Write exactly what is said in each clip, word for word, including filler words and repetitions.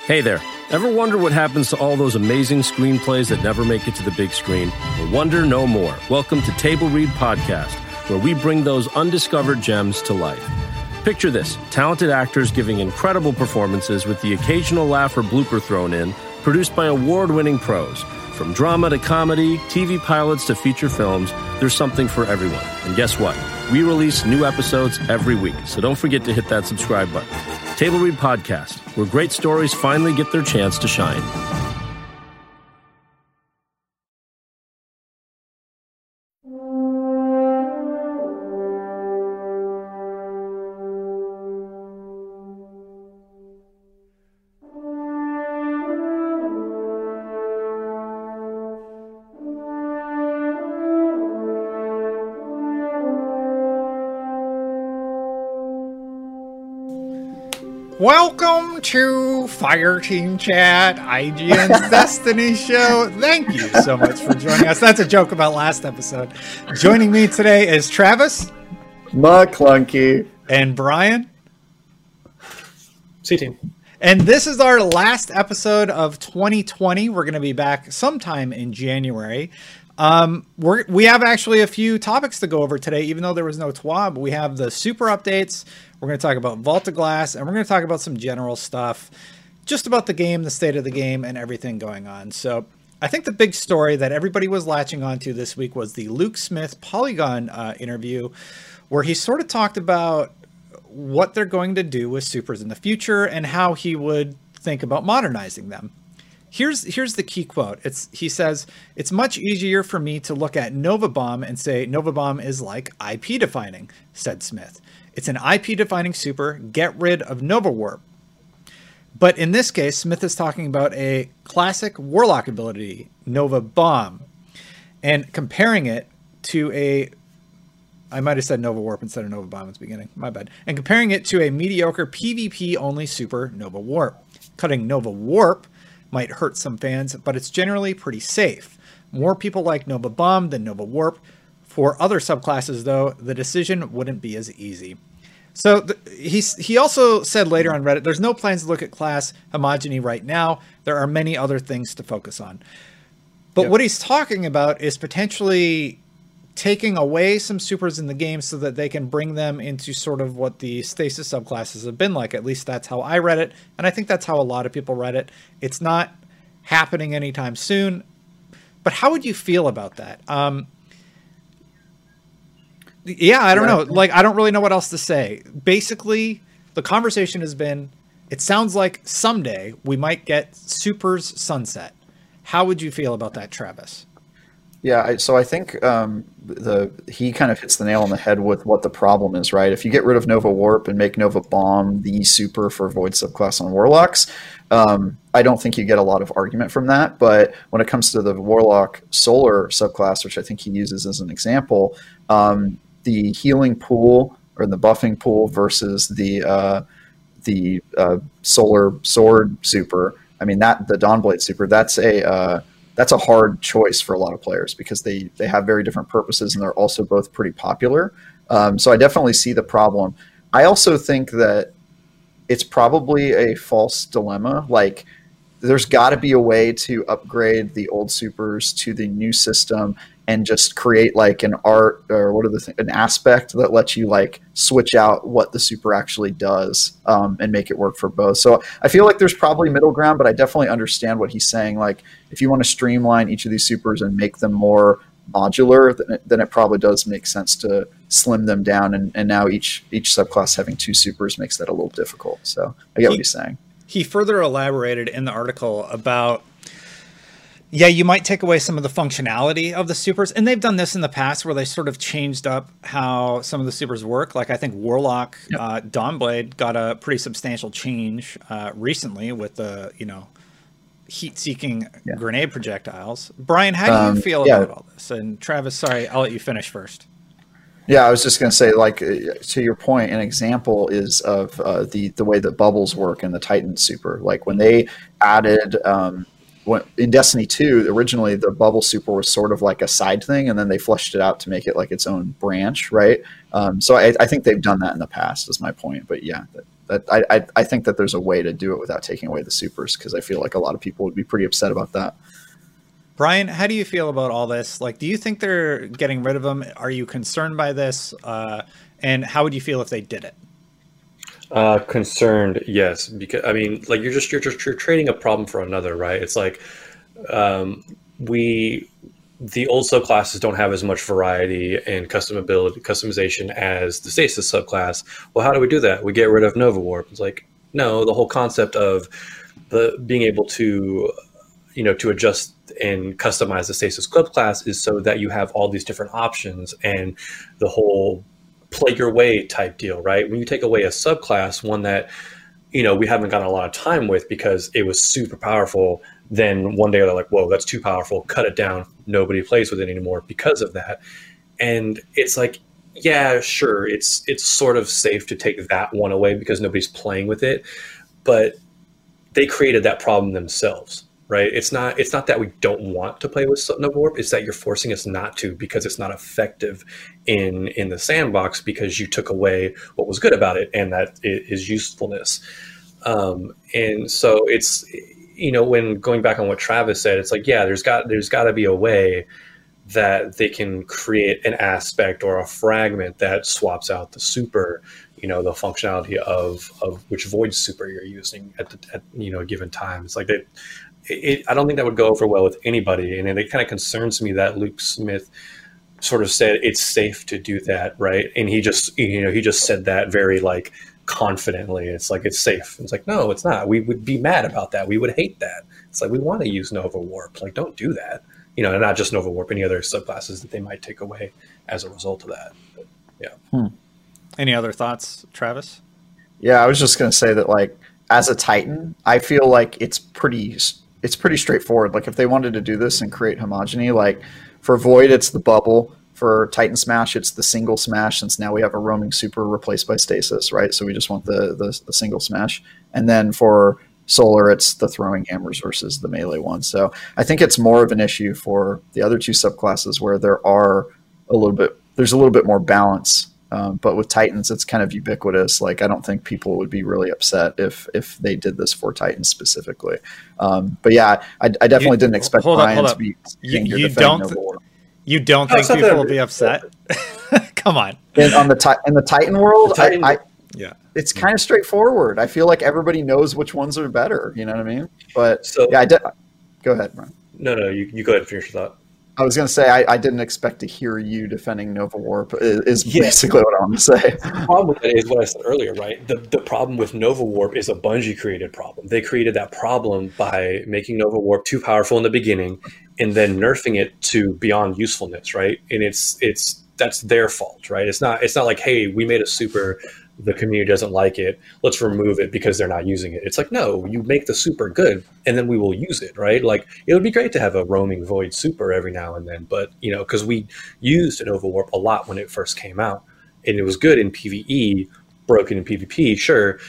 Hey there. Ever wonder what happens to all those amazing screenplays that never make it to the big screen? Well, wonder no more. Welcome to Table Read Podcast, where we bring those undiscovered gems to life. Picture this, talented actors giving incredible performances with the occasional laugh or blooper thrown in, produced by award-winning pros. From drama to comedy, T V pilots to feature films, there's something for everyone. And guess what? We release new episodes every week, so don't forget to hit that subscribe button. Table Read Podcast, where great stories finally get their chance to shine. Welcome to Fireteam Chat, I G N's Destiny Show. Thank you so much for joining us. That's a joke about last episode. Joining me today is Travis. McClunky. And Brian. C-Team. And this is our last episode of twenty twenty. We're going to be back sometime in January. Um, we're, we have actually a few topics to go over today, even though there was no T W A B. We have the super updates. We're going to talk about Vault of Glass, and we're going to talk about some general stuff, just about the game, the state of the game, and everything going on. So I think the big story that everybody was latching onto this week was the Luke Smith Polygon uh, interview, where he sort of talked about what they're going to do with supers in the future and how he would think about modernizing them. Here's here's the key quote. It's he says, "It's much easier for me to look at Nova Bomb and say Nova Bomb is like I P defining," said Smith. "It's an I P defining super. Get rid of Nova Warp." But in this case, Smith is talking about a classic Warlock ability, Nova Bomb, and comparing it to a I might have said Nova Warp instead of Nova Bomb at the beginning. My bad. And comparing it to a mediocre PvP only super, Nova Warp. Cutting Nova Warp might hurt some fans, but it's generally pretty safe. More people like Nova Bomb than Nova Warp. For other subclasses, though, the decision wouldn't be as easy. So the, he's, he also said later on Reddit, there's no plans to look at class homogeny right now. There are many other things to focus on. But yep. What he's talking about is potentially taking away some supers in the game so that they can bring them into sort of what the stasis subclasses have been like. At least that's how I read it. And I think that's how a lot of people read it. It's not happening anytime soon. But how would you feel about that? Um, yeah, I don't know. Like, I don't really know what else to say. Basically, the conversation has been, it sounds like someday we might get supers sunset. How would you feel about that, Travis? Yeah, I, so I think um, the he kind of hits the nail on the head with what the problem is, right? If you get rid of Nova Warp and make Nova Bomb the super for Void subclass on Warlocks, um, I don't think you get a lot of argument from that. But when it comes to the Warlock Solar subclass, which I think he uses as an example, um, the healing pool or the buffing pool versus the uh, the uh, Solar Sword super, I mean, that the Dawnblade super, that's a uh, that's a hard choice for a lot of players because they, they have very different purposes and they're also both pretty popular. Um, so I definitely see the problem. I also think that it's probably a false dilemma. Like, there's got to be a way to upgrade the old supers to the new system and just create like an art or what are the th- an aspect that lets you like switch out what the super actually does um, and make it work for both. So I feel like there's probably middle ground, but I definitely understand what he's saying. Like, if you want to streamline each of these supers and make them more modular, then it, then it probably does make sense to slim them down. And, and now each each subclass having two supers makes that a little difficult. So I get he, what he's saying. He further elaborated in the article about, yeah, you might take away some of the functionality of the supers. And they've done this in the past where they sort of changed up how some of the supers work. Like, I think Warlock yep. uh, Dawnblade got a pretty substantial change uh, recently with the, you know, heat-seeking yeah. grenade projectiles. Brian, how do you um, feel yeah. about all this? And Travis, sorry, I'll let you finish first. Yeah, I was just going to say, like, to your point, an example is of uh, the, the way that bubbles work in the Titan super. Like, when they added... Um, when, in Destiny two, originally the bubble super was sort of like a side thing, and then they fleshed it out to make it like its own branch, right? Um, so I, I think they've done that in the past, is my point. But yeah, that, that I, I think that there's a way to do it without taking away the supers, because I feel like a lot of people would be pretty upset about that. Brian, how do you feel about all this? Like, do you think they're getting rid of them? Are you concerned by this? Uh, and how would you feel if they did it? Uh, concerned, yes, because I mean, like you're just you're just you're trading a problem for another, right? It's like um, we the old subclasses don't have as much variety and customability customization as the Stasis subclass. Well, how do we do that? We get rid of Nova Warp. It's like, no, the whole concept of the being able to you know to adjust and customize the Stasis club class is so that you have all these different options, and the whole play your way type deal, right? When you take away a subclass, one that, you know, we haven't gotten a lot of time with because it was super powerful, then one day they're like, whoa, that's too powerful, cut it down. Nobody plays with it anymore because of that. And it's like, yeah, sure, it's it's sort of safe to take that one away because nobody's playing with it, but they created that problem themselves, right? It's not it's not that we don't want to play with Nova Warp, it's that you're forcing us not to because it's not effective in in the sandbox because you took away what was good about it, and that is usefulness. Um, and so it's, you know, when going back on what Travis said, it's like, yeah, there's got there's got to be a way that they can create an aspect or a fragment that swaps out the super, you know, the functionality of of which void super you're using at the at, you know, a given time. It's like they It, I don't think that would go over well with anybody, and it kind of concerns me that Luke Smith sort of said it's safe to do that, right? And he just, you know, he just said that very like confidently. It's like it's safe. It's like, no, it's not. We would be mad about that. We would hate that. It's like, we want to use Nova Warp. Like, don't do that. You know, and not just Nova Warp, any other subclasses that they might take away as a result of that. But, yeah. Hmm. Any other thoughts, Travis? Yeah, I was just going to say that, like, as a Titan, I feel like it's pretty. It's pretty straightforward. Like, if they wanted to do this and create homogeny, like for Void, it's the bubble. For Titan Smash, it's the single smash, since now we have a roaming super replaced by Stasis, right? So we just want the, the, the single smash. And then for Solar, it's the throwing hammers versus the melee one. So I think it's more of an issue for the other two subclasses where there are a little bit, there's a little bit more balance. Um, but with Titans, it's kind of ubiquitous. Like, I don't think people would be really upset if if they did this for Titans specifically. Um, but yeah, I, I definitely you, didn't expect hold Brian up, hold to up. be. You, you don't. Th- you don't think people will be upset? Come on. And on the ti- in the Titan world, the Titan, I, I yeah, it's kind of straightforward. I feel like everybody knows which ones are better. You know what I mean? But so, yeah, I did. Go ahead, Brian. No, no, you you go ahead and finish your thought. I was going to say, I, I didn't expect to hear you defending Nova Warp, is, is yeah. basically what I want to say. The problem with it is what I said earlier, right? The the problem with Nova Warp is a Bungie created problem. They created that problem by making Nova Warp too powerful in the beginning and then nerfing it to beyond usefulness, right? And it's it's that's their fault, right? It's not it's not like, hey, we made a super, the community doesn't like it, let's remove it because they're not using it. It's like, no, you make the super good and then we will use it, right? Like, it would be great to have a roaming void super every now and then, but, you know, because we used Nova Warp a lot when it first came out, and it was good in PvE, broken in PvP, sure,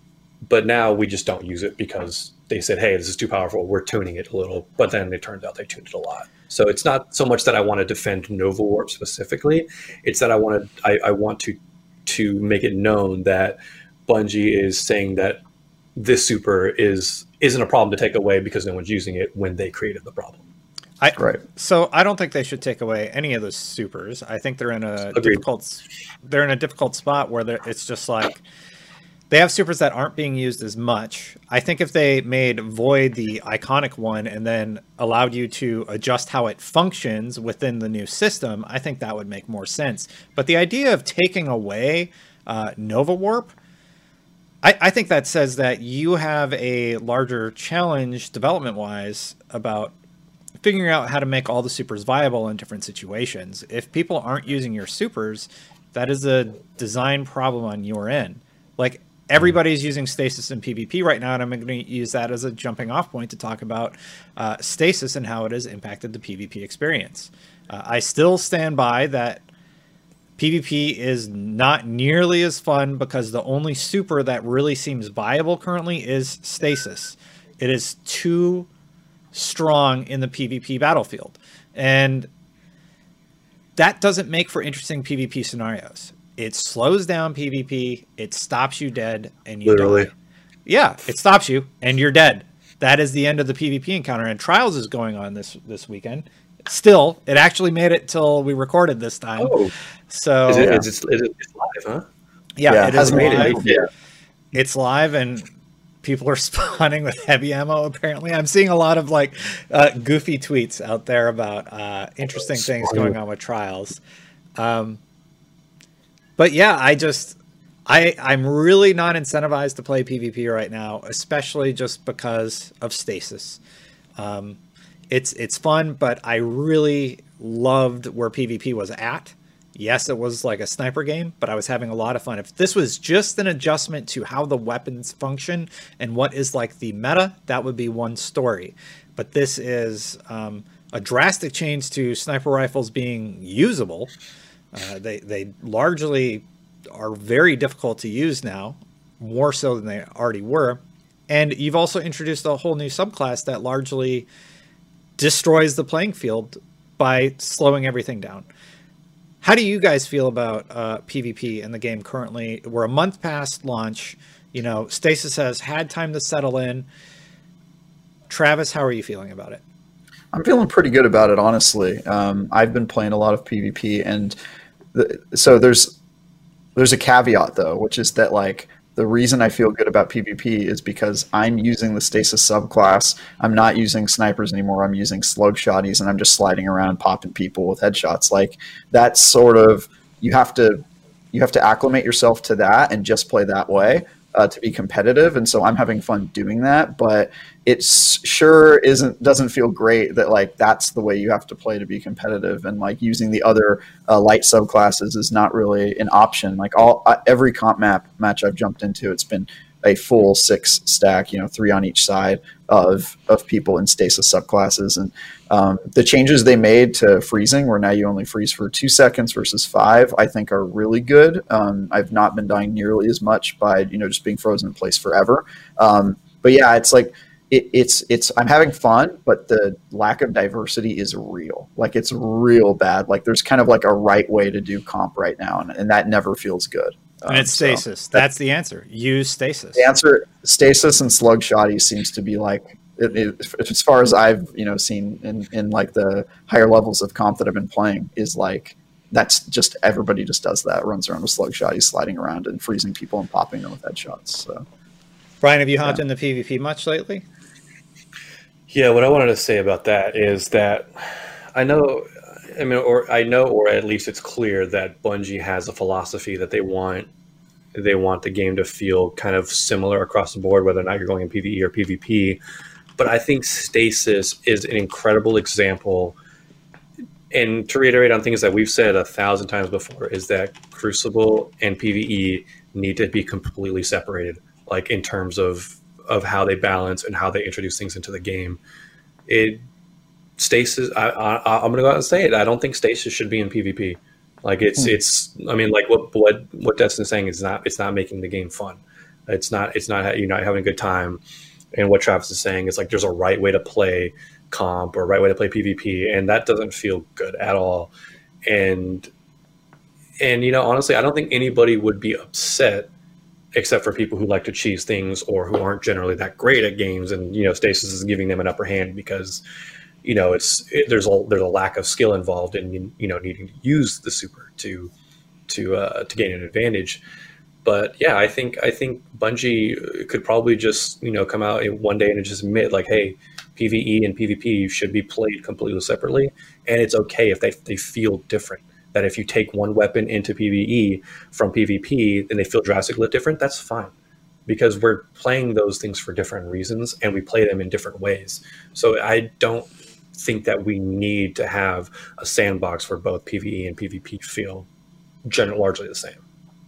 but now we just don't use it because they said, hey, this is too powerful, we're tuning it a little, but then it turns out they tuned it a lot. So it's not so much that I want to defend Nova Warp specifically, it's that I want to, I, I want to to make it known that Bungie is saying that this super is isn't a problem to take away because no one's using it when they created the problem. I, right. So I don't think they should take away any of the supers. I think they're in a Agreed. difficult they're in a difficult spot where it's just like they have supers that aren't being used as much. I think if they made Void the iconic one and then allowed you to adjust how it functions within the new system, I think that would make more sense. But the idea of taking away uh, Nova Warp, I, I think that says that you have a larger challenge development-wise about figuring out how to make all the supers viable in different situations. If people aren't using your supers, that is a design problem on your end. Like, everybody's using Stasis in PvP right now, and I'm going to use that as a jumping off point to talk about uh, Stasis and how it has impacted the PvP experience. Uh, I still stand by that PvP is not nearly as fun because the only super that really seems viable currently is Stasis. It is too strong in the PvP battlefield. And that doesn't make for interesting PvP scenarios. It slows down PvP, it stops you dead, and you Literally. die. Yeah, it stops you, and you're dead. That is the end of the PvP encounter, and Trials is going on this this weekend. Still, it actually made it till we recorded this time. Oh. So Is it, Yeah. is it, is it it's live, huh? yeah, Yeah, it it is hasn't made it live. yet. It's live, and people are spawning with heavy ammo. Apparently, I'm seeing a lot of like uh, goofy tweets out there about uh, interesting things going on with Trials. Um, but yeah, I just I I'm really not incentivized to play PvP right now, especially just because of stasis. Um, it's it's fun, but I really loved where PvP was at. Yes, it was like a sniper game, but I was having a lot of fun. If this was just an adjustment to how the weapons function and what is like the meta, that would be one story. But this is um, a drastic change to sniper rifles being usable. Uh, they they largely are very difficult to use now, more so than they already were. And you've also introduced a whole new subclass that largely destroys the playing field by slowing everything down. How do you guys feel about uh, PvP in the game currently? We're a month past launch. You know, Stasis has had time to settle in. Travis, how are you feeling about it? I'm feeling pretty good about it, honestly. Um, I've been playing a lot of PvP, and the, so there's there's a caveat though, which is that like the reason I feel good about PvP is because I'm using the Stasis subclass. I'm not using snipers anymore. I'm using slug shotties, and I'm just sliding around popping people with headshots. Like that's sort of you have to you have to acclimate yourself to that and just play that way uh, to be competitive. And so I'm having fun doing that, but it sure isn't doesn't feel great that like that's the way you have to play to be competitive, and like using the other uh, light subclasses is not really an option. Like all uh, every comp map match I've jumped into, it's been a full six stack, you know, three on each side of of people in Stasis subclasses. And um, the changes they made to freezing, where now you only freeze for two seconds versus five, I think are really good. Um, I've not been dying nearly as much by you know just being frozen in place forever. Um, but yeah, it's like. It, it's it's I'm having fun, but the lack of diversity is real. Like it's real bad. Like there's kind of like a right way to do comp right now, and, and that never feels good. Um, And it's so Stasis. That's the answer. Use Stasis. the answer, Stasis and slug shotty seems to be like it, it, as far as I've you know seen in in like the higher levels of comp that I've been playing is like that's just everybody just does that, runs around with slug shotties, sliding around and freezing people and popping them with headshots. So Brian, have you hopped Yeah. into PvP much lately? Yeah, what I wanted to say about that is that I know, I mean, or I know, or at least it's clear that Bungie has a philosophy that they want, they want the game to feel kind of similar across the board, whether or not you're going in PvE or PvP. But I think Stasis is an incredible example. And to reiterate on things that we've said a thousand times before, is that Crucible and PvE need to be completely separated, like in terms of of how they balance and how they introduce things into the game. It Stasis, I, I, I'm going to go out and say it. I don't think Stasis should be in PvP. Like it's, hmm. it's. I mean, like what what what Destin's saying is not. It's not making the game fun. It's not. It's not. You're not having a good time. And what Travis is saying is like there's a right way to play comp or a right way to play PvP, and that doesn't feel good at all. And and you know, honestly, I don't think anybody would be upset, except for people who like to cheese things or who aren't generally that great at games. And, you know, Stasis is giving them an upper hand because, you know, it's it, there's a there's a lack of skill involved in, you know, needing to use the super to to uh, to gain an advantage. But yeah, I think I think Bungie could probably just, you know, come out in one day and just admit like, hey, PvE and PvP should be played completely separately, and it's okay if they they feel different. That if you take one weapon into PvE from PvP and they feel drastically different, that's fine, because we're playing those things for different reasons and we play them in different ways. So I don't think that we need to have a sandbox where both PvE and PvP feel generally largely the same.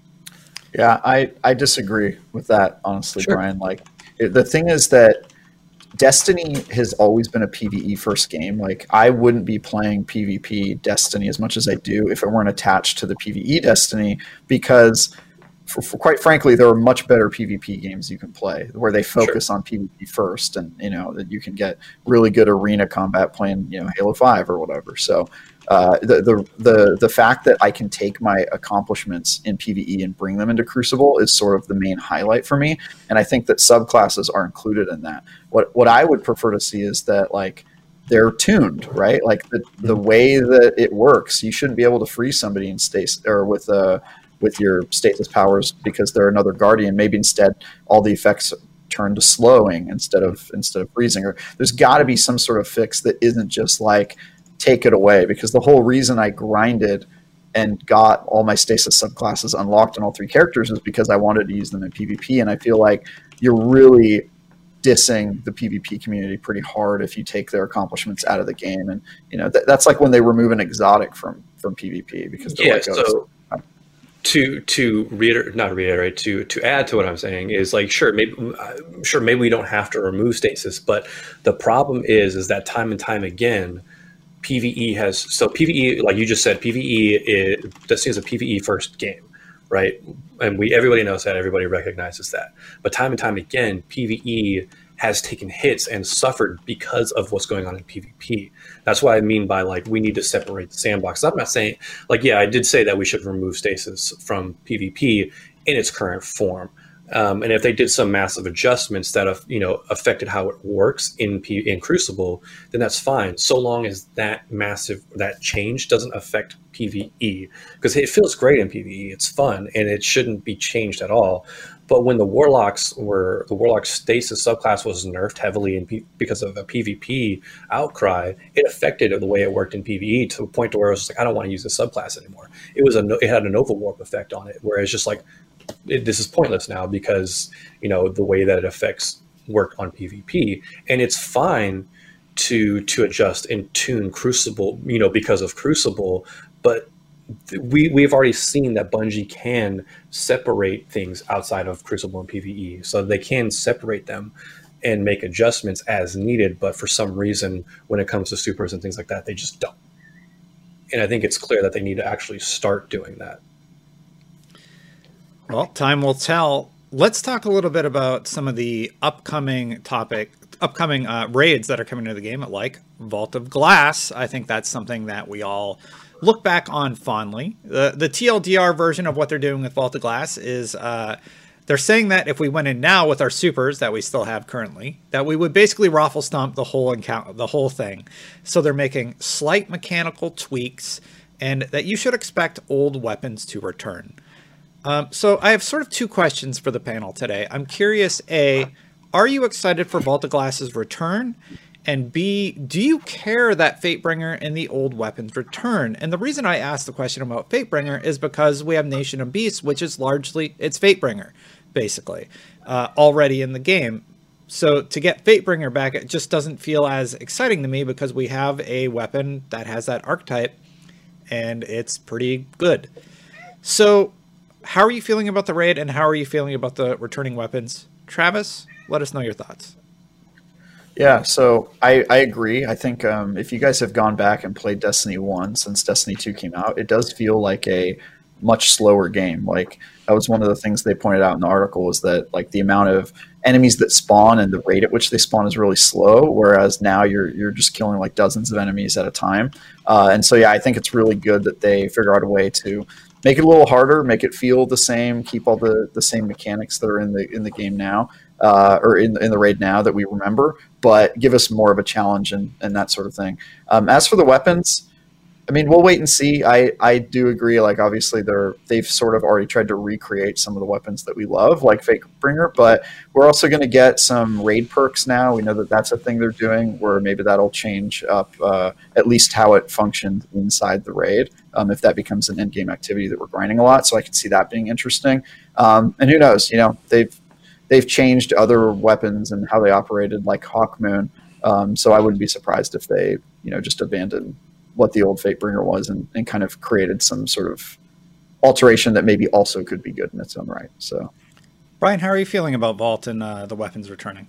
Yeah, I, I disagree with that, honestly, Sure. Brian. Like it, the thing is that Destiny has always been a PvE first game. Like I wouldn't be playing PvP Destiny as much as I do if it weren't attached to the PvE Destiny, because for, for quite frankly, there are much better PvP games you can play where they focus sure. on PvP first, and you know that you can get really good arena combat playing, you know, Halo five or whatever. So uh, the, the the the fact that I can take my accomplishments in PvE and bring them into Crucible is sort of the main highlight for me, and I think that subclasses are included in that. What what I would prefer to see is that like they're tuned, right? Like the the way that it works, you shouldn't be able to freeze somebody in stasis or with a with your stasis powers because they're another guardian. Maybe instead all the effects turn to slowing instead of instead of freezing. Or there's got to be some sort of fix that isn't just like take it away, because the whole reason I grinded and got all my stasis subclasses unlocked on all three characters is because I wanted to use them in PvP, and I feel like you're really dissing the PvP community pretty hard if you take their accomplishments out of the game. And you know th- that's like when they remove an exotic from from PvP because they're yeah, like, oh, so to to reiterate, not reiterate, to to add to what I'm saying is like, sure, maybe sure maybe we don't have to remove stasis, but the problem is is that time and time again, PvE has so PvE, like you just said, PvE is Destiny is a PvE first game, right? And we everybody knows that, everybody recognizes that. But time and time again, PvE has taken hits and suffered because of what's going on in PvP. That's what I mean by like we need to separate the sandbox. I'm not saying like yeah, I did say that we should remove stasis from PvP in its current form. Um, and if they did some massive adjustments that have, you know, affected how it works in P- in Crucible, then that's fine, so long as that massive that change doesn't affect PvE, because it feels great in PvE, it's fun, and it shouldn't be changed at all. But when the Warlocks were the Warlock stasis subclass was nerfed heavily in P- because of a PvP outcry, it affected the way it worked in PvE to a point to where it was like, I don't want to use this subclass anymore. It was a no- it had a Nova Warp effect on it, where it's just like, It, this is pointless now because, you know, the way that it affects work on PvP. And it's fine to to adjust and tune Crucible, you know, because of Crucible, but we we've already seen that Bungie can separate things outside of Crucible and PvE, so they can separate them and make adjustments as needed. But for some reason, when it comes to supers and things like that, they just don't. And I think it's clear that they need to actually start doing that. Well, time will tell. Let's talk a little bit about some of the upcoming topic, upcoming uh, raids that are coming into the game, like Vault of Glass. I think that's something that we all look back on fondly. The the T L D R version of what they're doing with Vault of Glass is uh, they're saying that if we went in now with our supers that we still have currently, that we would basically raffle stomp the whole encounter, the whole thing. So they're making slight mechanical tweaks, and that you should expect old weapons to return. Um, so I have sort of two questions for the panel today. I'm curious, A, are you excited for Vault of Glass's return? And B, do you care that Fatebringer and the old weapons return? And the reason I asked the question about Fatebringer is because we have Nation of Beasts, which is largely, it's Fatebringer, basically, uh, already in the game. So to get Fatebringer back, it just doesn't feel as exciting to me because we have a weapon that has that archetype, and it's pretty good. So how are you feeling about the raid, and how are you feeling about the returning weapons? Travis, let us know your thoughts. Yeah, so I, I agree. I think um, if you guys have gone back and played Destiny one since Destiny two came out, it does feel like a much slower game. Like, that was one of the things they pointed out in the article, was that like the amount of enemies that spawn and the rate at which they spawn is really slow, whereas now you're you're just killing like dozens of enemies at a time. Uh, and so, yeah, I think it's really good that they figure out a way to make it a little harder, make it feel the same, keep all the, the same mechanics that are in the in the game now, uh, or in, in the raid now that we remember, but give us more of a challenge and, and that sort of thing. Um, as for the weapons, I mean, we'll wait and see. I, I do agree, like, obviously they're, they've sort of already tried to recreate some of the weapons that we love, like Fatebringer, but we're also going to get some raid perks now. We know that that's a thing they're doing, where maybe that'll change up uh, at least how it functions inside the raid, um, if that becomes an in-game activity that we're grinding a lot. So I can see that being interesting. Um, and who knows, you know, they've they've changed other weapons and how they operated, like Hawkmoon. Um, so I wouldn't be surprised if they, you know, just abandoned what the old Fatebringer was and, and kind of created some sort of alteration that maybe also could be good in its own right. So, Brian, how are you feeling about Vault and uh, the weapons returning?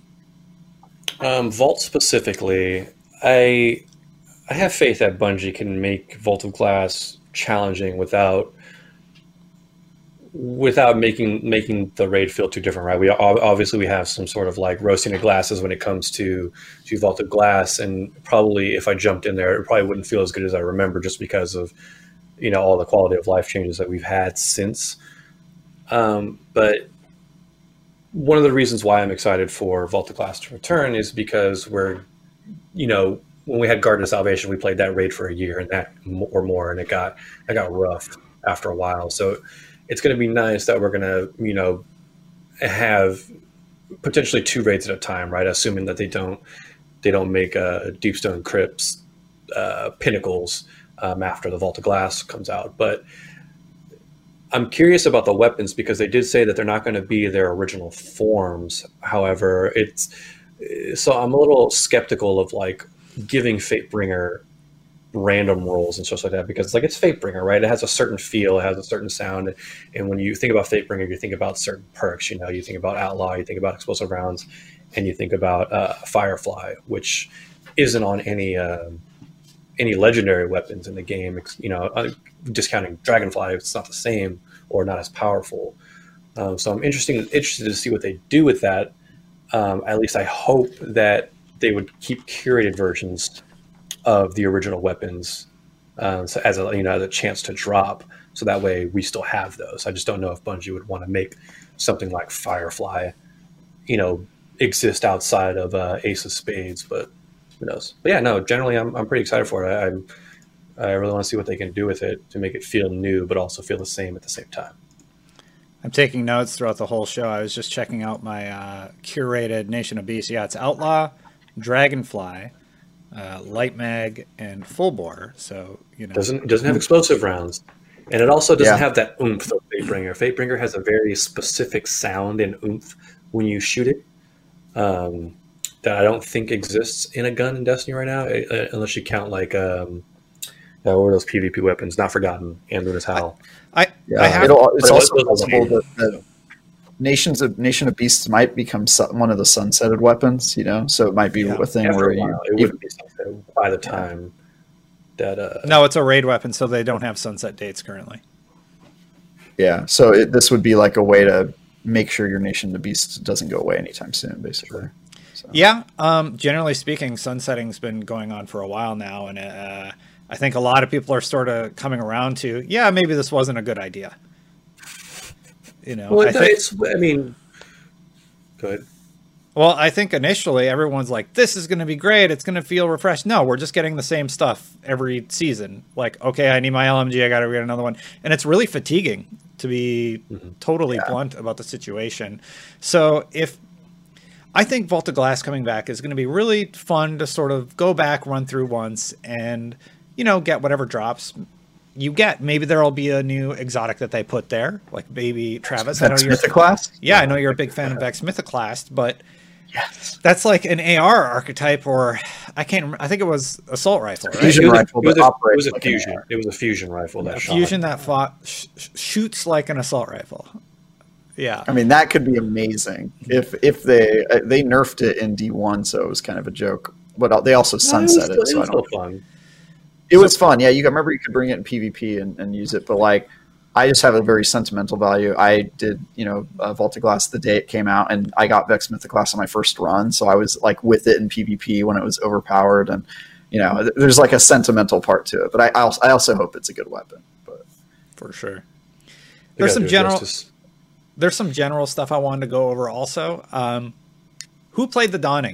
Um, Vault specifically, I I have faith that Bungie can make Vault of Glass challenging without without making making the raid feel too different, right? We obviously we have some sort of like roasting of glasses when it comes to to Vault of Glass, and probably if I jumped in there, it probably wouldn't feel as good as I remember, just because of, you know, all the quality of life changes that we've had since. Um, but one of the reasons why I'm excited for Vault of Glass to return is because we're, you know, when we had Garden of Salvation, we played that raid for a year and that or more, and it got it got rough after a while. So it's going to be nice that we're going to, you know, have potentially two raids at a time, right? Assuming that they don't they don't make uh, Deepstone Crypts uh, pinnacles um, after the Vault of Glass comes out. But I'm curious about the weapons, because they did say that they're not going to be their original forms. However, it's so I'm a little skeptical of like giving Fatebringer random rolls and stuff like that, because like it's Fatebringer, right? It has a certain feel, it has a certain sound, and when you think about Fatebringer, you think about certain perks. You know, you think about Outlaw, you think about explosive rounds, and you think about uh, Firefly, which isn't on any uh, any legendary weapons in the game. You know, uh, discounting Dragonfly, it's not the same or not as powerful. Um, so I'm interested interested to see what they do with that. Um, at least I hope that they would keep curated versions of the original weapons uh, so as a, you know, as a chance to drop, so that way we still have those. I just don't know if Bungie would want to make something like Firefly, you know, exist outside of uh, Ace of Spades, but who knows? But yeah, no, generally I'm I'm pretty excited for it. I I'm, I really want to see what they can do with it to make it feel new, but also feel the same at the same time. I'm taking notes throughout the whole show. I was just checking out my uh, curated Nation of Beasts. Yeah, it's Outlaw, Dragonfly, uh, Light Mag, and Full Bore. So, you know, doesn't doesn't have explosive rounds, and it also doesn't Yeah. have that oomph of Fatebringer. Fatebringer has a very specific sound and oomph when you shoot it, um, that I don't think exists in a gun in Destiny right now, uh, unless you count like um, uh, what were those PvP weapons? Not Forgotten and Luna's Howl. I, Yeah, I have it'll, it's But also those- those possible are- that, that Nations of Nation of Beasts might become su- one of the sunsetted weapons, you know. So it might be Yeah. a thing After where a you, while, it you wouldn't be something by the time that uh, no, it's a raid weapon, so they don't have sunset dates currently. yeah. So it, this would be like a way to make sure your Nation of Beasts doesn't go away anytime soon, basically. So. Yeah, um, generally speaking, sunsetting's been going on for a while now, and uh, I think a lot of people are sort of coming around to, yeah, maybe this wasn't a good idea. You know, well, I think, it's, I mean, go ahead. well, I think initially everyone's like, this is going to be great. It's going to feel refreshed. No, we're just getting the same stuff every season. Like, okay, I need my L M G. I got to get another one. And it's really fatiguing, to be Mm-hmm. totally blunt about the situation. So if I think Vault of Glass coming back is going to be really fun to sort of go back, run through once, and, you know, get whatever drops you get. Maybe there'll be a new exotic that they put there, like maybe Travis. I know That's you're Mythoclast? Yeah, I know you're a big fan of Vex Mythoclast, but Yes. that's like an A R archetype, or I can't remember. I think it was assault rifle, right? Fusion It was, a, rifle it was that a, it operates was a like an fusion. A R. It was a fusion rifle that A shot. fusion that fought sh- sh- shoots like an assault rifle. Yeah. I mean, that could be amazing if if they uh, they nerfed it in D one, so it was kind of a joke. But they also No, it was sunset still- it, so it I was don't. still fun. It was fun, yeah. You remember you could bring it in PvP and, and use it, but like, I just have a very sentimental value. I did, you know, uh, Vault of Glass the day it came out, and I got Vex Mythoclast on my first run, so I was like with it in PvP when it was overpowered, and you know, th- there's like a sentimental part to it. But I I also, I also hope it's a good weapon. But For sure. They There's gotta some do it general justice. there's some general stuff I wanted to go over also. Um, who played the Dawning?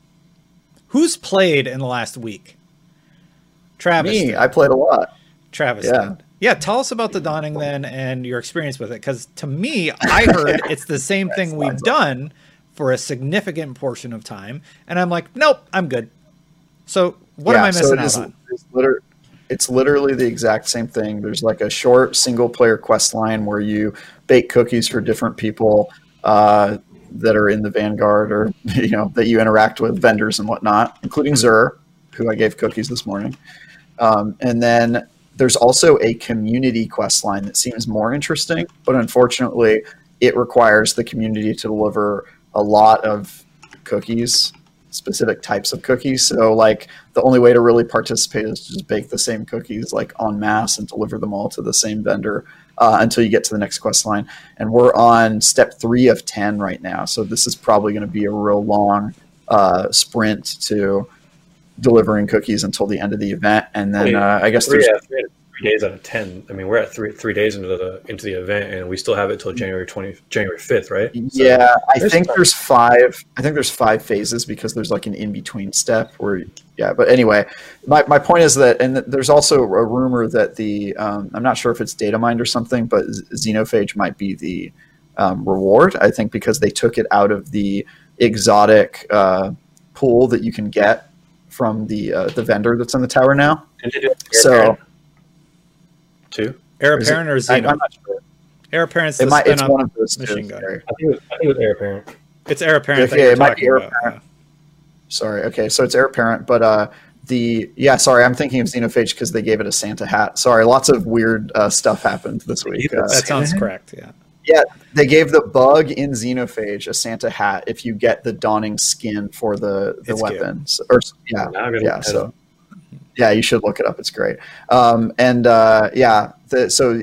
Who's played in the last week? Travis. me, did. I played a lot. Travis. Yeah. Did. Yeah, tell us about the Dawning then and your experience with it. Because to me, I heard it's the same thing we've done for a significant portion of time. And I'm like, nope, I'm good. So what am I missing it out is- on? It's, liter- it's literally the exact same thing. There's like a short single player quest line where you bake cookies for different people uh, that are in the Vanguard, or you know, that you interact with, vendors and whatnot, including Zur, who I gave cookies this morning. Um, and then there's also a community quest line that seems more interesting, but unfortunately it requires the community to deliver a lot of cookies, specific types of cookies. So like the only way to really participate is to just bake the same cookies like en masse and deliver them all to the same vendor. uh, until you get to the next quest line. And we're on step three of ten right now. So this is probably going to be a real long uh, sprint to delivering cookies until the end of the event. And then uh, I guess three, there's... yeah, three, three days out of ten. I mean, we're at three three days into the into the event, and we still have it till January twentieth, January fifth, right? So yeah, I think there's five. I think there's five phases because there's like an in between step where, yeah. But anyway, my, my point is that, and there's also a rumor that the um, I'm not sure if it's data mined or something, but Xenophage might be the um, reward. I think because they took it out of the exotic uh, pool that you can get from the uh, the vendor that's in the tower now. So. Two? Heir Apparent or Xeno? I'm not sure. Heir Apparent's it the might, it's spin-up one of those machine two. gun. I think it was, I think it was Heir Apparent. It's Heir Apparent. Okay, it might be Heir about. Apparent. Yeah. Sorry. Okay, so it's Heir Apparent, but uh, the yeah. Sorry, I'm thinking of Xenophage because they gave it a Santa hat. Sorry, lots of weird uh, stuff happened this week. Uh, That sounds correct. Yeah. Yeah, they gave the bug in Xenophage a Santa hat if you get the Dawning skin for the the It's weapon. So, or yeah, Now I'm gonna yeah. look So. at it. Yeah, you should look it up. It's great. Um, and uh, yeah, the, so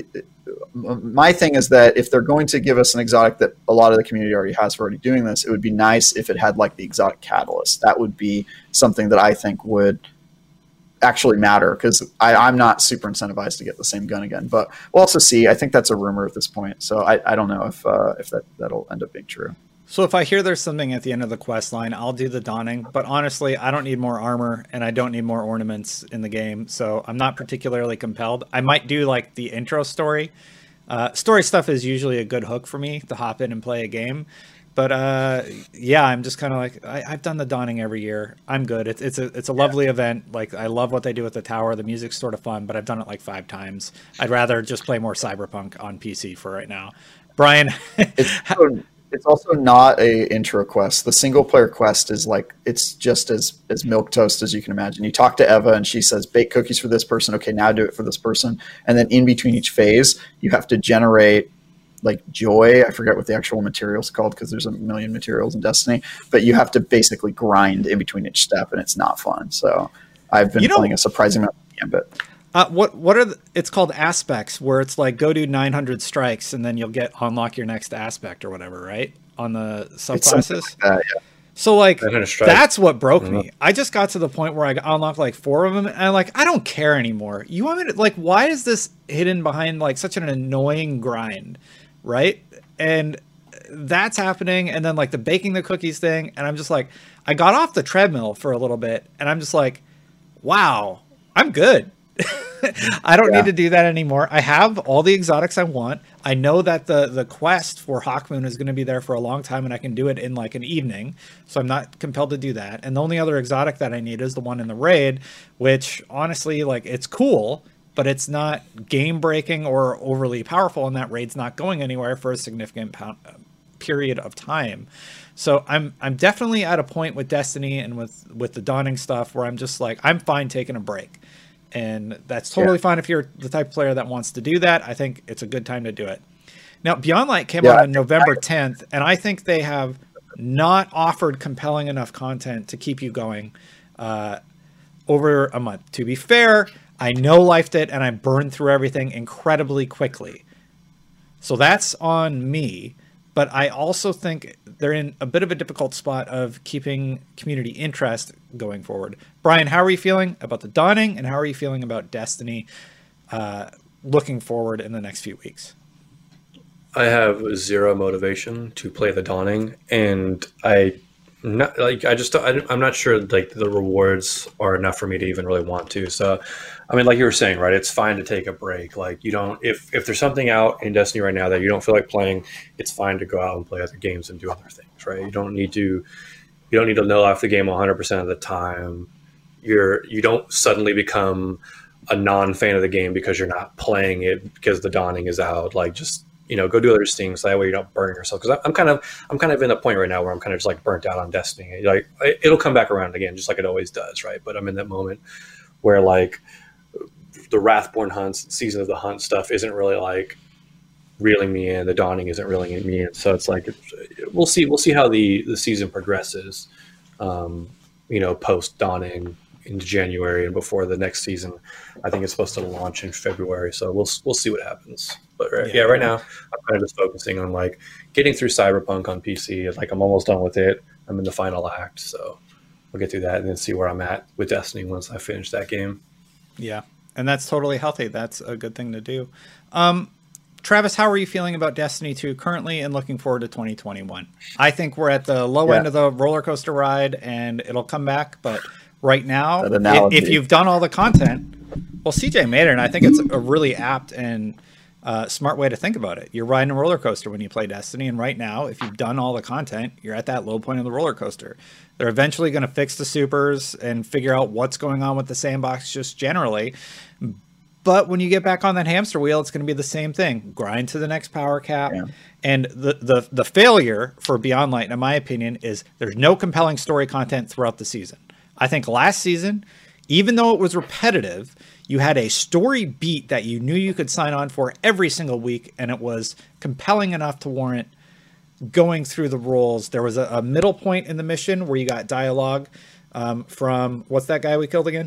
my thing is that if they're going to give us an exotic that a lot of the community already has for already doing this, it would be nice if it had like the exotic catalyst. That would be something that I think would actually matter because I'm not super incentivized to get the same gun again. But we'll also see. I think that's a rumor at this point, so I, I don't know if uh, if that that'll end up being true. So if I hear there's something at the end of the quest line, I'll do the Dawning. But honestly, I don't need more armor and I don't need more ornaments in the game. So I'm not particularly compelled. I might do like the intro story. Uh, story stuff is usually a good hook for me to hop in and play a game. But uh, yeah, I'm just kind of like, I, I've done the Dawning every year. I'm good. It's, it's a it's a lovely event. Like I love what they do with the tower. The music's sort of fun, but I've done it like five times. I'd rather just play more Cyberpunk on P C for right now. Brian. It's It's also not a intro quest. The single player quest is like, it's just as, as milquetoast as you can imagine. You talk to Eva and she says, bake cookies for this person. Okay, now do it for this person. And then in between each phase, you have to generate like joy. I forget what the actual material is called because there's a million materials in Destiny, but you have to basically grind in between each step and it's not fun. So I've been you know, playing a surprising amount of Gambit. Uh, what what are the, it's called aspects, where it's like go do nine hundred strikes and then you'll get unlock your next aspect or whatever, right? On the subclasses. Like that, yeah. So like that's what broke mm-hmm. me. I just got to the point where I unlocked like four of them, and I'm like, I don't care anymore. You want me to like? Why is this hidden behind like such an annoying grind, right? And that's happening, and then like the baking the cookies thing, and I'm just like, I got off the treadmill for a little bit, and I'm just like, wow, I'm good. I don't yeah. need to do that anymore. I have all the exotics I want. I know that the the quest for Hawkmoon is going to be there for a long time, and I can do it in like an evening, so I'm not compelled to do that. And the only other exotic that I need is the one in the raid, which honestly, like, it's cool, but it's not game breaking or overly powerful, and that raid's not going anywhere for a significant po- period of time. So I'm I'm definitely at a point with Destiny and with with the Dawning stuff where I'm just like, I'm fine taking a break. And that's totally yeah. fine if you're the type of player that wants to do that. I think it's a good time to do it. Now, Beyond Light came yeah, out on November tenth, and I think they have not offered compelling enough content to keep you going uh, over a month. To be fair, I no lifed it, and I burned through everything incredibly quickly. So that's on me. But I also think they're in a bit of a difficult spot of keeping community interest going forward. Brian, how are you feeling about the Dawning, and how are you feeling about Destiny uh, looking forward in the next few weeks? I have zero motivation to play the Dawning, and I not like I just I, I'm not sure like the rewards are enough for me to even really want to. So, I mean, like you were saying, right? It's fine to take a break. Like you don't if if there's something out in Destiny right now that you don't feel like playing, it's fine to go out and play other games and do other things, right? You don't need to you don't need to know off the game one hundred percent of the time. You're you don't suddenly become a non-fan of the game because you're not playing it because the Dawning is out. Like just you know, go do other things. So that way you don't burn yourself. Because I'm kind of, I'm kind of in a point right now where I'm kind of just like burnt out on Destiny. Like it'll come back around again, just like it always does, right? But I'm in that moment where like the Wrathborn hunts, Season of the Hunt stuff isn't really like reeling me in. The Dawning isn't reeling me in. So it's like we'll see, we'll see how the the season progresses. Um, you know, post Dawning into January and before the next season. I think it's supposed to launch in February. So we'll we'll see what happens. But But right, yeah. Yeah. yeah, right now I'm kind of just focusing on like getting through Cyberpunk on P C. Like I'm almost done with it. I'm in the final act, so we'll get through that and then see where I'm at with Destiny once I finish that game. Yeah, and that's totally healthy. That's a good thing to do. Um, Travis, how are you feeling about Destiny two currently and looking forward to twenty twenty-one? I think we're at the low Yeah. end of the roller coaster ride and it'll come back. But right now, That if, analogy. if you've done all the content, well, C J made it, and I think it's a really apt and uh, smart way to think about it. You're riding a roller coaster when you play Destiny. And right now, if you've done all the content, you're at that low point of the roller coaster. They're eventually going to fix the supers and figure out what's going on with the sandbox just generally. But when you get back on that hamster wheel, it's going to be the same thing. Grind to the next power cap. Yeah. And the, the, the failure for Beyond Light, in my opinion, is there's no compelling story content throughout the season. I think last season, even though it was repetitive, you had a story beat that you knew you could sign on for every single week, and it was compelling enough to warrant going through the roles. There was a, a middle point in the mission where you got dialogue um, from, what's that guy we killed again?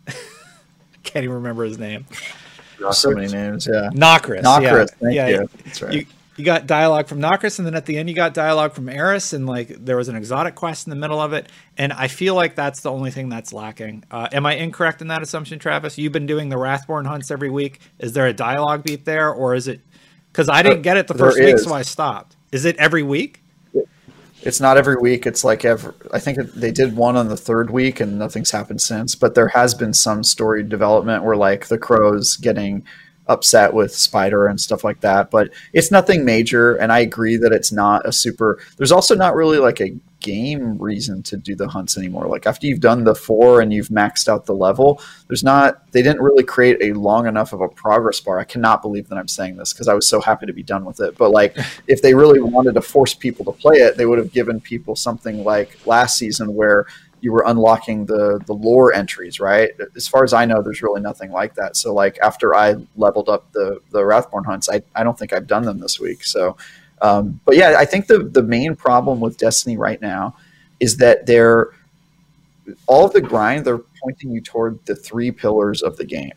Can't even remember his name. So many names, yeah. Nokris. Nokris, yeah. thank yeah. you. That's right. You, you got dialogue from Nokris, and then at the end you got dialogue from Eris, and like there was an exotic quest in the middle of it. And I feel like that's the only thing that's lacking. Uh, am I incorrect in that assumption, Travis? You've been doing the Wrathborn hunts every week. Is there a dialogue beat there, or is it? Because I didn't get it the There first week, is. so I stopped. Is it every week? It's not every week. It's like every, I think it, they did one on the third week and nothing's happened since. But there has been some story development where like the Crows getting upset with Spider and stuff like that. But it's nothing major. And I agree that it's not a super. There's also not really like a game reason to do the hunts anymore. Like after you've done the four and you've maxed out the level, there's not. They didn't really create a long enough of a progress bar. I cannot believe that I'm saying this because I was so happy to be done with it. But like if they really wanted to force people to play it, they would have given people something like last season where you were unlocking the the lore entries, right? As far as I know, there's really nothing like that. So like after I leveled up the the Wrathborn hunts, I, I don't think I've done them this week. So um, but yeah, I think the the main problem with Destiny right now is that they're all of the grind, they're pointing you toward the three pillars of the game.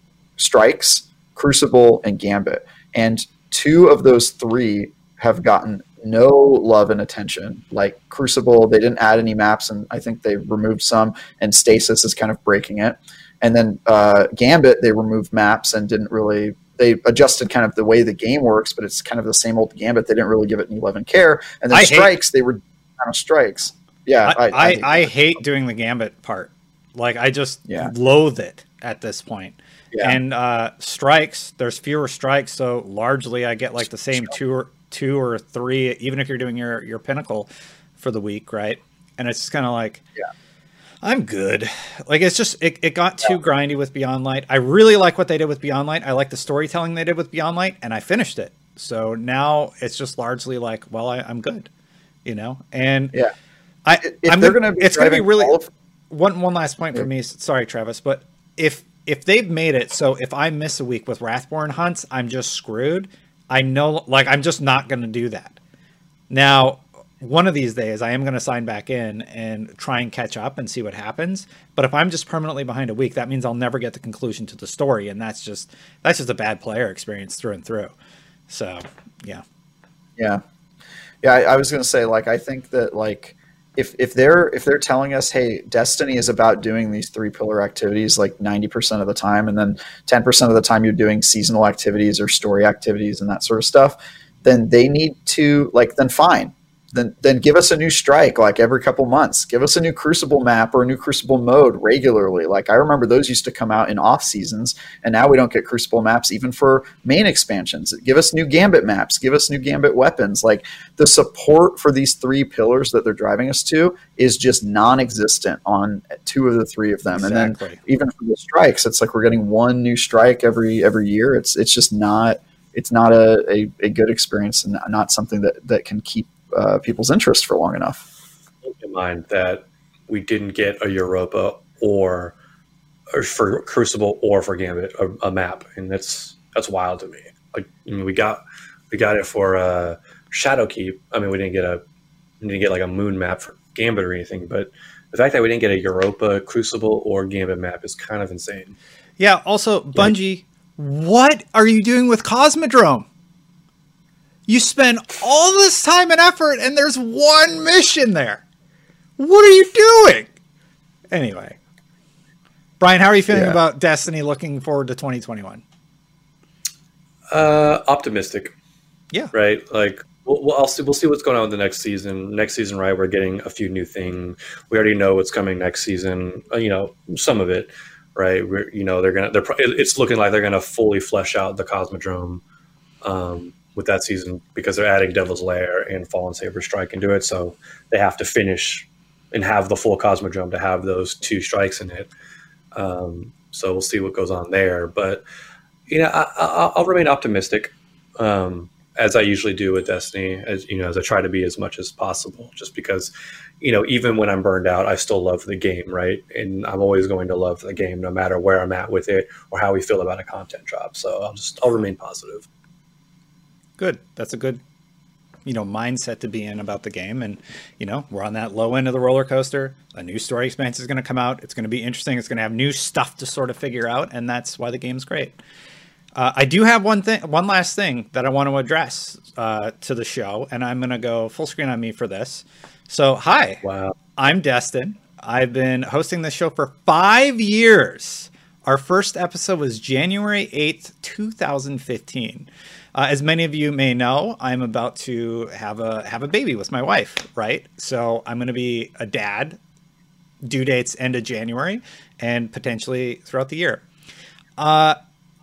Strikes, Crucible, and Gambit. And two of those three have gotten no love and attention. Like Crucible, they didn't add any maps, and I think they removed some, and Stasis is kind of breaking it. And then uh, Gambit, they removed maps and didn't really, they adjusted kind of the way the game works, but it's kind of the same old Gambit. They didn't really give it any love and care. And then I Strikes, hate, they were kind of Strikes. Yeah, I, I, I, I, hate, I hate doing the Gambit part. Like I just Yeah. loathe it at this point. Yeah. And uh, strikes, there's fewer strikes, so largely I get like the same two or two or three, even if you're doing your your pinnacle for the week, right? And it's just kind of like, yeah. I'm good. Like it's just it, it got too yeah. grindy with Beyond Light. I really like what they did with Beyond Light. I like the storytelling they did with Beyond Light, and I finished it. So now it's just largely like, well, I, I'm good, you know. And yeah, I if I'm they're gonna, going to be it's going to be really of- one one last point for me. Sorry, Travis, but if if they've made it so if I miss a week with Wrathborn hunts, I'm just screwed. I know, like I'm just not going to do that. Now, one of these days, I am going to sign back in and try and catch up and see what happens. But if I'm just permanently behind a week, that means I'll never get the conclusion to the story, and that's just that's just a bad player experience through and through. So, yeah, yeah, yeah. I, I was going to say, like, I think that, like, if if they're if they're telling us, hey, Destiny is about doing these three pillar activities like ninety percent of the time, and then ten percent of the time you're doing seasonal activities or story activities and that sort of stuff, then they need to like then fine. Then, then give us a new strike like every couple months. Give us a new Crucible map or a new Crucible mode regularly. Like I remember those used to come out in off seasons, and now we don't get Crucible maps even for main expansions. Give us new Gambit maps. Give us new Gambit weapons. Like the support for these three pillars that they're driving us to is just non-existent on two of the three of them. Exactly. And then even for the strikes, it's like we're getting one new strike every every year. It's it's just not it's not a, a, a good experience and not something that, that can keep Uh, people's interest for long enough. Keep in mind that we didn't get a Europa or, or for Crucible or for Gambit a, a map, and that's that's wild to me. Like I mean, we got we got it for uh, Shadowkeep. I mean, we didn't get a we didn't get like a moon map for Gambit or anything, but the fact that we didn't get a Europa, Crucible, or Gambit map is kind of insane. Yeah. Also, Bungie. What are you doing with Cosmodrome? You spend all this time and effort and there's one mission there. What are you doing? Anyway. Brian, how are you feeling yeah. about Destiny looking forward to twenty twenty-one? Uh, optimistic. Yeah. Right? Like, we'll, we'll, I'll see, we'll see what's going on with the next season. Next season, right, we're getting a few new things. We already know what's coming next season. Uh, you know, some of it, right? We're, you know, they're going to, they're, it's looking like they're going to fully flesh out the Cosmodrome um, with that season because they're adding Devil's Lair and Fallen Saber Strike into it. So they have to finish and have the full Cosmodrome to have those two strikes in it. Um, so we'll see what goes on there. But, you know, I, I, I'll remain optimistic, um, as I usually do with Destiny, as you know, as I try to be as much as possible, just because, you know, even when I'm burned out, I still love the game, right? And I'm always going to love the game, no matter where I'm at with it or how we feel about a content drop. So I'll just, I'll remain positive. Good. That's a good, you know, mindset to be in about the game. And, you know, we're on that low end of the roller coaster. A new story expansion is going to come out. It's going to be interesting. It's going to have new stuff to sort of figure out. And that's why the game's great. Uh, I do have one thing, one last thing that I want to address uh, to the show, and I'm going to go full screen on me for this. So, hi, wow. I'm Destin. I've been hosting this show for five years. Our first episode was January eighth, two thousand fifteen. Uh, as many of you may know, I'm about to have a have a baby with my wife, right? So I'm going to be a dad. Due dates end of January and potentially throughout the year. Uh,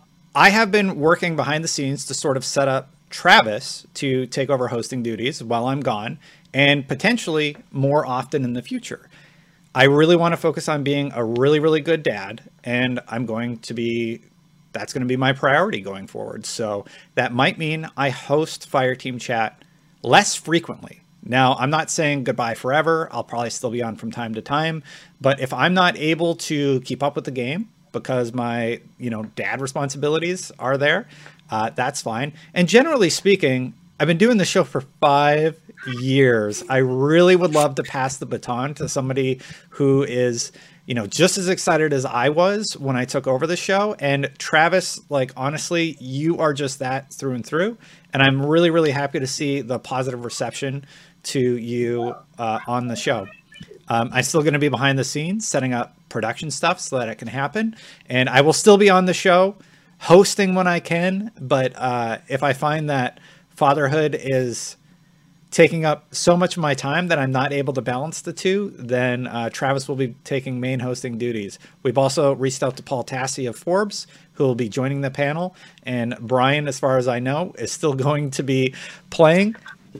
I have been working behind the scenes to sort of set up Travis to take over hosting duties while I'm gone and potentially more often in the future. I really want to focus on being a really, really good dad, and I'm going to be, that's going to be my priority going forward. So that might mean I host Fireteam Chat less frequently. Now, I'm not saying goodbye forever. I'll probably still be on from time to time, but if I'm not able to keep up with the game, because my, you know, dad responsibilities are there, uh, that's fine. And generally speaking, I've been doing the show for five years. I really would love to pass the baton to somebody who is, you know, just as excited as I was when I took over the show. And Travis, like, honestly, you are just that through and through. And I'm really, really happy to see the positive reception to you uh, on the show. Um, I'm still going to be behind the scenes setting up production stuff so that it can happen. And I will still be on the show hosting when I can. But uh, if I find that fatherhood is taking up so much of my time that I'm not able to balance the two, then uh, Travis will be taking main hosting duties. We've also reached out to Paul Tassi of Forbes, who will be joining the panel. And Brian, as far as I know, is still going to be playing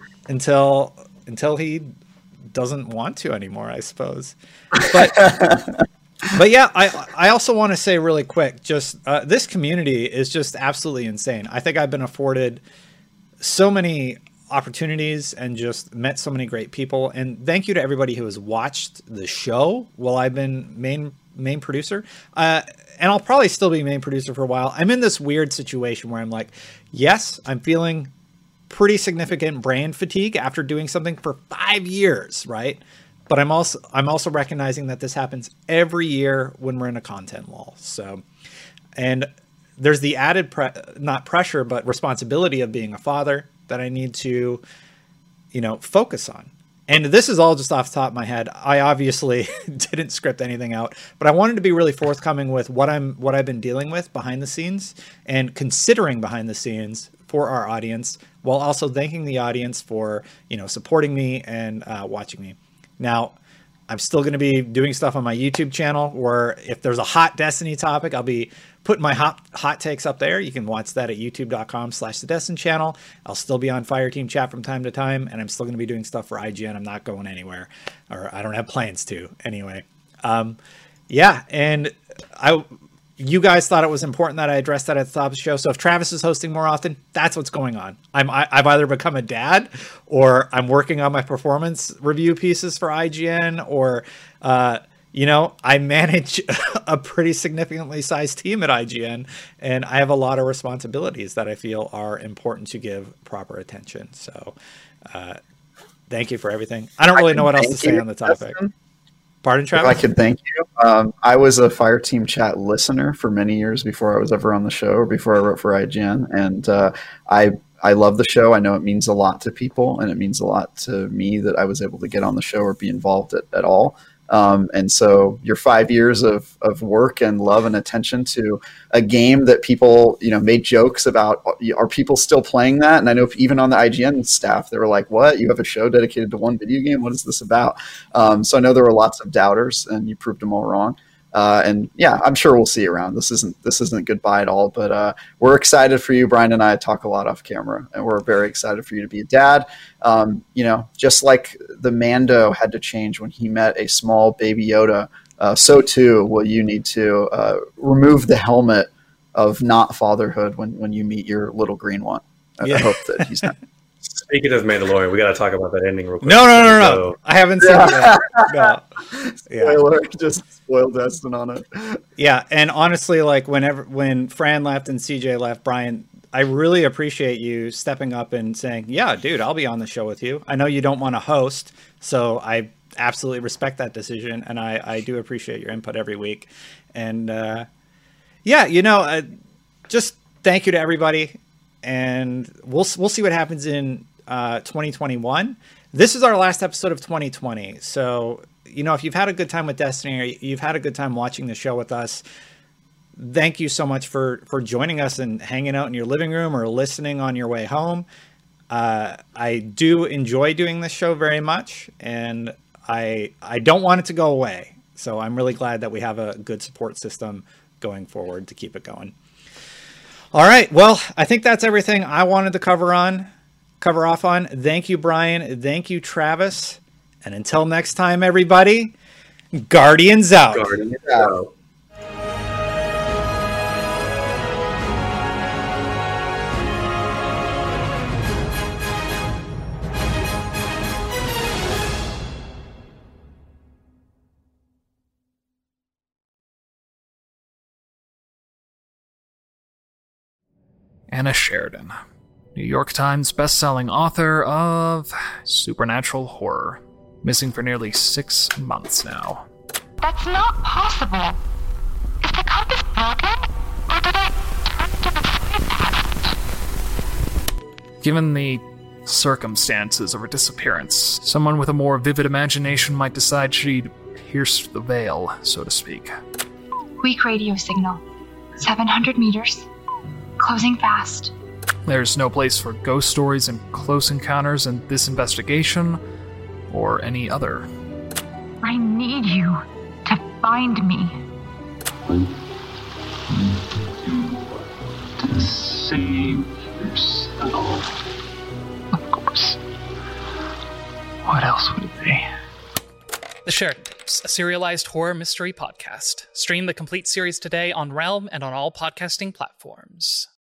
until until he doesn't want to anymore, I suppose. But but yeah, I I also want to say really quick, just uh, this community is just absolutely insane. I think I've been afforded so many opportunities and just met so many great people. And thank you to everybody who has watched the show while I've been main main producer. Uh, and I'll probably still be main producer for a while. I'm in this weird situation where I'm like, yes, I'm feeling pretty significant brand fatigue after doing something for five years, right? But I'm also I'm also recognizing that this happens every year when we're in a content lull. So, and there's the added pre- not pressure but responsibility of being a father that I need to, you know, focus on. And this is all just off the top of my head. I obviously didn't script anything out, but I wanted to be really forthcoming with what I'm what I've been dealing with behind the scenes and considering behind the scenes for our audience, while also thanking the audience for, you know, supporting me and uh, watching me. Now, I'm still going to be doing stuff on my YouTube channel where if there's a hot Destiny topic, I'll be putting my hot hot takes up there. You can watch that at youtube.com slash the Destin channel. I'll still be on Fireteam Chat from time to time, and I'm still going to be doing stuff for I G N. I'm not going anywhere, or I don't have plans to anyway. Um, yeah, and I... You guys thought it was important that I addressed that at the top of the show. So if Travis is hosting more often, that's what's going on. I'm, I, I've either become a dad, or I'm working on my performance review pieces for I G N, or, uh, you know, I manage a pretty significantly sized team at I G N, and I have a lot of responsibilities that I feel are important to give proper attention. So uh, thank you for everything. I don't really know what else to say on the topic. Pardon, If Travis? I could thank you. Um, I was a Fire Team Chat listener for many years before I was ever on the show or before I wrote for I G N. And uh, I I love the show. I know it means a lot to people, and it means a lot to me that I was able to get on the show or be involved at, at all. Um, and so your five years of, of work and love and attention to a game that people, you know, made jokes about, are people still playing that? And I know even on the I G N staff, they were like, what? You have a show dedicated to one video game? What is this about? Um, so I know there were lots of doubters, and you proved them all wrong. Uh, and yeah, I'm sure we'll see you around. This isn't this isn't goodbye at all, but uh, we're excited for you. Brian and I talk a lot off camera, and we're very excited for you to be a dad. Um, you know, just like the Mando had to change when he met a small baby Yoda, uh, so too will you need to uh, remove the helmet of not fatherhood when when you meet your little green one. I, Yeah. I hope that he's not. Speaking of Mandalorian, we got to talk about that ending real quick. No, no, no, no. So- I haven't seen it yet. No. Yeah. Spoiler, just spoiled Destin on it. Yeah, and honestly, like whenever when Fran left and C J left, Brian, I really appreciate you stepping up and saying, "Yeah, dude, I'll be on the show with you." I know you don't want to host, so I absolutely respect that decision, and I I do appreciate your input every week. And uh, yeah, you know, uh, just thank you to everybody, and we'll we'll see what happens in uh, twenty twenty-one. This is our last episode of twenty twenty, so. You know, if you've had a good time with Destiny or you've had a good time watching the show with us, thank you so much for, for joining us and hanging out in your living room or listening on your way home. Uh, I do enjoy doing this show very much, and I I don't want it to go away. So I'm really glad that we have a good support system going forward to keep it going. All right. Well, I think that's everything I wanted to cover on, cover off on. Thank you, Brian. Thank you, Travis. And until next time, everybody, Guardians out. Guardians out. Anna Sheridan, New York Times bestselling author of supernatural horror. Missing for nearly six months now. That's not possible. Is the compass broken? Or did I turn to the side past? Given the circumstances of her disappearance, someone with a more vivid imagination might decide she'd pierced the veil, so to speak. Weak radio signal. seven hundred meters. Closing fast. There's no place for ghost stories and close encounters in this investigation, or any other. I need you to find me. To save yourself. Of course. What else would it be? The Sheridan Tapes, a serialized horror mystery podcast. Stream the complete series today on Realm and on all podcasting platforms.